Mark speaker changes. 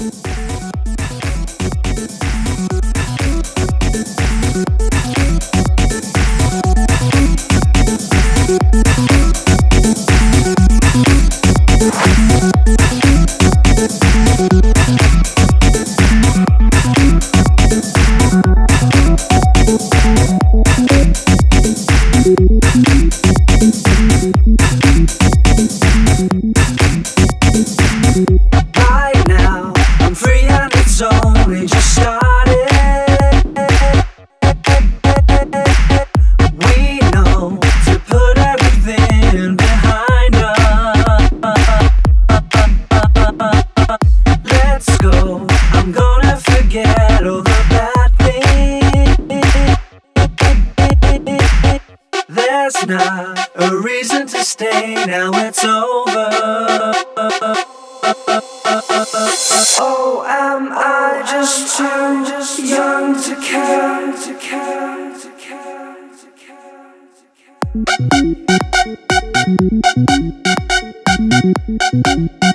Speaker 1: Right now, I'm free and it's only just started. We know to put everything behind us. Let's go, I'm gonna forget all the bad things. There's not a reason to stay, now it's over. Oh, am I just too young to care? To care?